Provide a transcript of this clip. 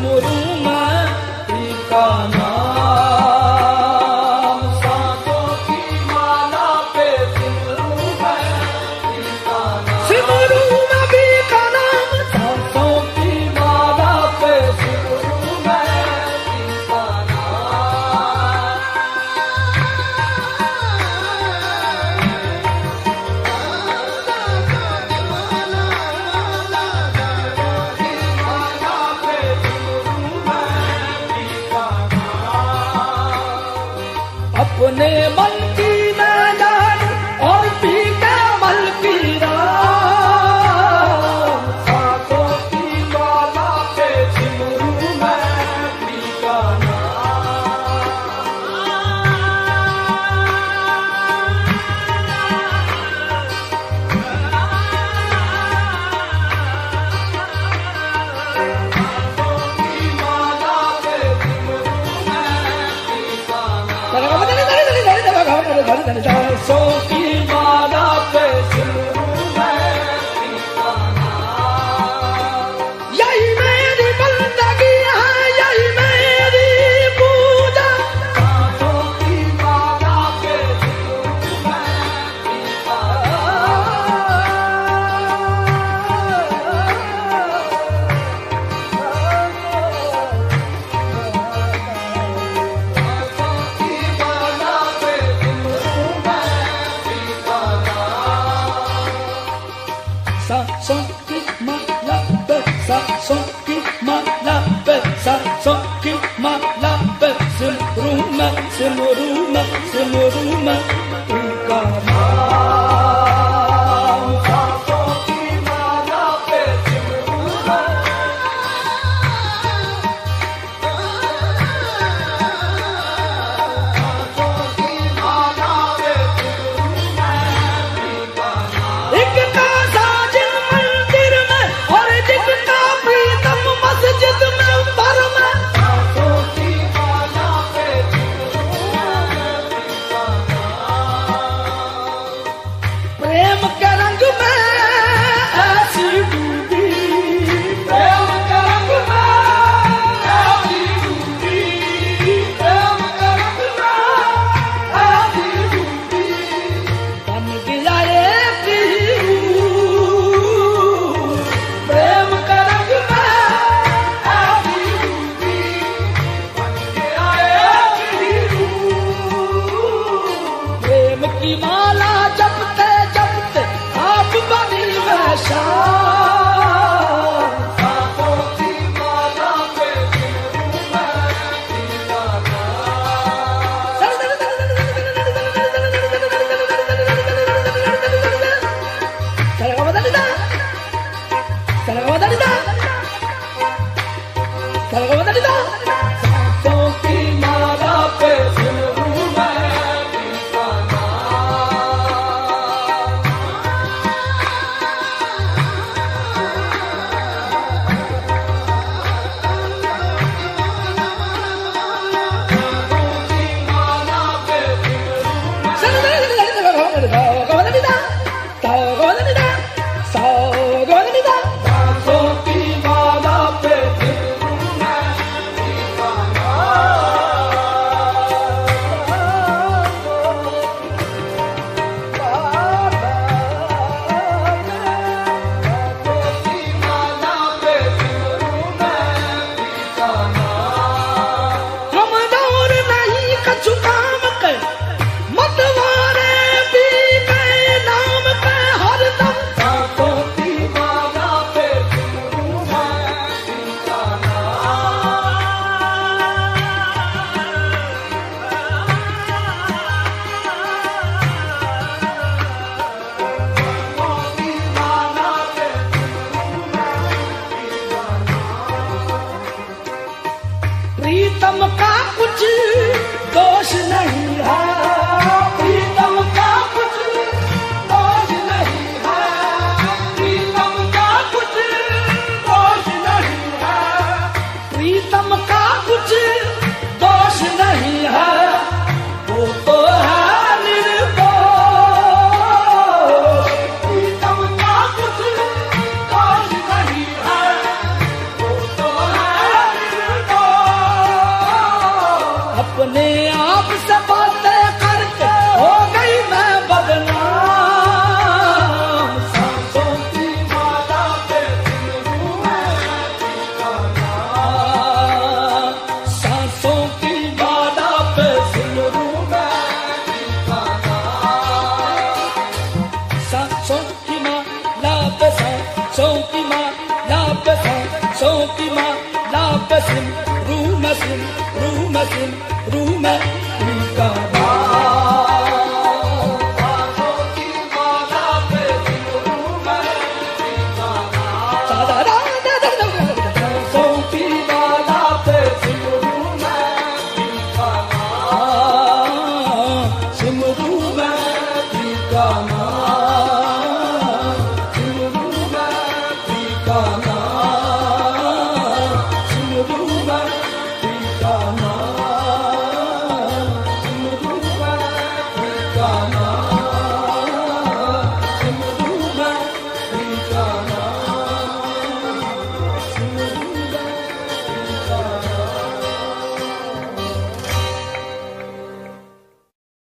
सिमरू मैं टीका नाम। सांसों की माला पे सिमरू मैं टीका नाम। सिमरू मैं भी का नाम। सांसों की माला पे सिमरू मैं टीका नाम। अपने मन की मैं जानू और पी के मल की राम। सांसों की माला पे सिमरू मैं टीका सांसों की माला पे सिमरू मैं टीका नाम। यही मेरी बंदगी है, यही मेरी पूजा। सांसों की माला पे सिमरू मैं टीका सांसों की माला पे, सांसों की माला पे, सांसों की माला पे सिमरू मैं, सिमरू मैं, सिमरू मैं टीका नाम। सांसों की माला पे सिमरू मैं। सांसों की माला पे सिमरू मैं टीका नाम। एक सिम रूम टीका सांसों की माला पे सिमरूं मैं टीका सांसों की माला पे सिमरूं मैं टीका सिमरूं मैं टीका सिमरूं मैं टीका